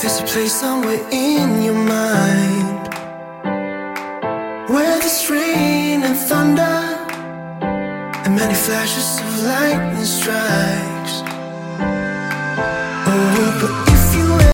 There's a place somewhere in your mind where there's rain and thunder and many flashes of lightning strikes. Oh, but